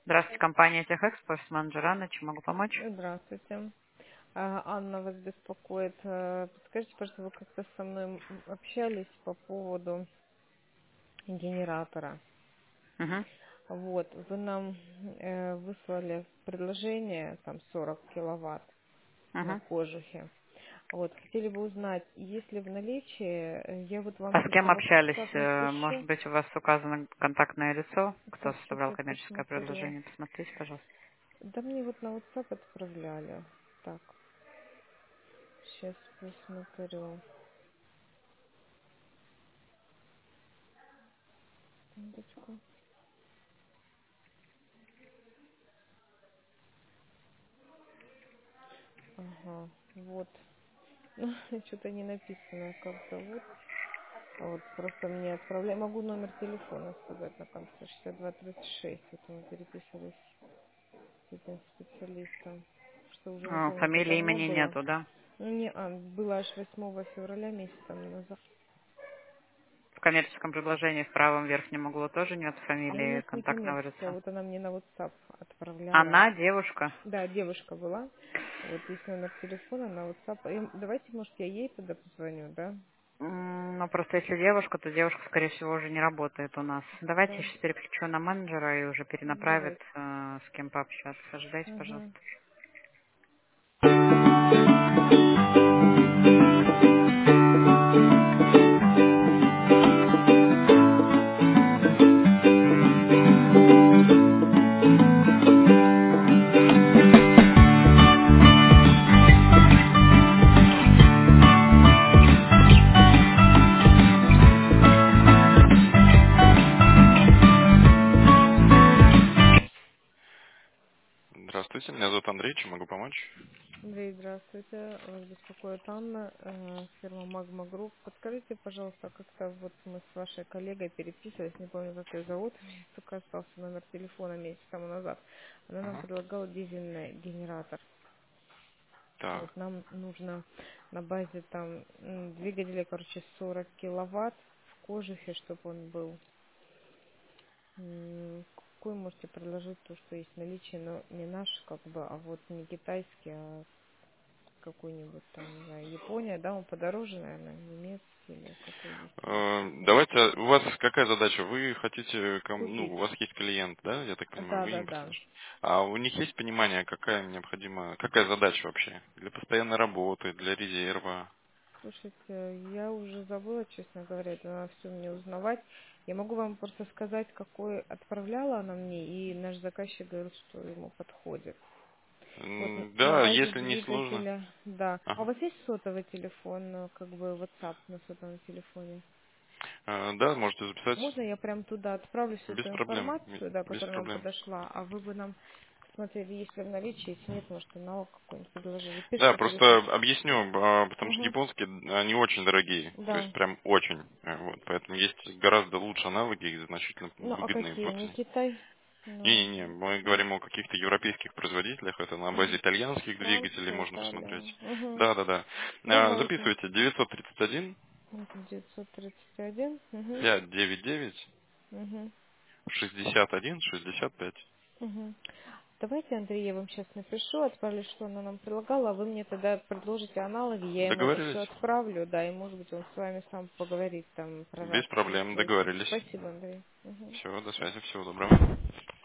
Здравствуйте, компания Техэкспо, офис-менеджер Анна, чем могу помочь? Здравствуйте. Анна вас беспокоит. Подскажите, пожалуйста, вы как-то со мной общались по поводу генератора. Угу, Вот, вы нам выслали предложение, там 40 киловатт на угу. кожухе. Вот, хотели бы узнать, есть ли в наличии, я вот вам А с кем тогда в общались? WhatsApp Может напишу. быть, у вас указано контактное лицо, кто Да, сейчас составлял я коммерческое посмотрю. предложение? Посмотрите, пожалуйста. Да мне вот на WhatsApp отправляли. Так, сейчас посмотрю. Секундочку. Ага, вот. Ну, что-то не написано, как зовут. Вот, просто мне отправляю. Могу номер телефона сказать на конце 6236. Это мы переписывались с этим специалистом. Что уже, вы помните, Фамилии, давно имени было. нету, да? Ну, не, было аж 8 февраля месяцем назад. В коммерческом предложении в правом верхнем углу тоже нет А у фамилии нас не контактного коммерческая, лица. вот она мне на WhatsApp отправляла. Она девушка. Да, девушка была. Вот есть номер телефона на WhatsApp. Давайте, может, я ей тогда позвоню, да? Ну, просто если девушка, то девушка, скорее всего, уже не работает у нас. Давайте я Да, сейчас переключу на менеджера и уже перенаправит, давайте. с кем пообщаться. Ждайте, Угу. пожалуйста. Здравствуйте, меня зовут Андрей, чем могу помочь? Андрей, здравствуйте. Вас беспокоит Анна, фирма Magma Group. Подскажите, пожалуйста, как-то вот мы с вашей коллегой переписывались, не помню, как ее зовут, мне только остался номер телефона месяц тому назад. Она нам Ага. предлагала дизельный генератор. Так. Вот нам нужно на базе там двигателя, короче, 40 киловатт в кожухе, чтобы он был. Какой можете предложить то, что есть в наличии, но не наш, как бы, а вот не китайский, а какой-нибудь там, не знаю, Япония, да, он подороже, наверное, немецкий или какой есть у вас Давайте, китайский. у вас какая задача? Вы хотите, ну, Купить. у вас есть клиент, да, я так понимаю, Да, вы да, им да. предложите. А у них есть понимание, какая необходима, какая задача вообще? Для постоянной работы, для резерва? Слушайте, я уже забыла, честно говоря, это надо все мне узнавать. Я могу вам просто сказать, какой отправляла она мне, и наш заказчик говорит, что ему подходит. Вот на Да, базе если не сложно. двигателя, да. А у Ага. вас есть сотовый телефон, как бы WhatsApp на сотовом телефоне? Да, можете записать. Можно я прям туда отправлю всю Без эту проблем. информацию, да, Без которая нам проблем. подошла, а вы бы нам посмотрели, если в наличии, если нет, может, аналог какой-нибудь предложили. Да, Пишите просто телефончик. объясню, потому что Угу. японские, они очень дорогие, то есть Да. прям очень. Вот, поэтому есть гораздо лучше аналоги и значительно Ну, а выгодные какие? по Не цене. Китай? Ну, Не-не-не, мы нет. говорим о каких-то европейских производителях, это на базе Мгм. итальянских двигателей Франция, можно Италия. посмотреть. Угу. Да-да-да. Давайте. Записывайте 931 Это 931. Угу. 599 Угу. 61 65. Угу. Давайте, Андрей, я вам сейчас напишу, отправлю, что она нам предлагала, а вы мне тогда предложите аналоги, я ему это все Договорились? отправлю, да, и может быть он с вами сам поговорит там про Без разницу. проблем, договорились. Спасибо, Андрей. Мгм. Все, до связи, всего доброго.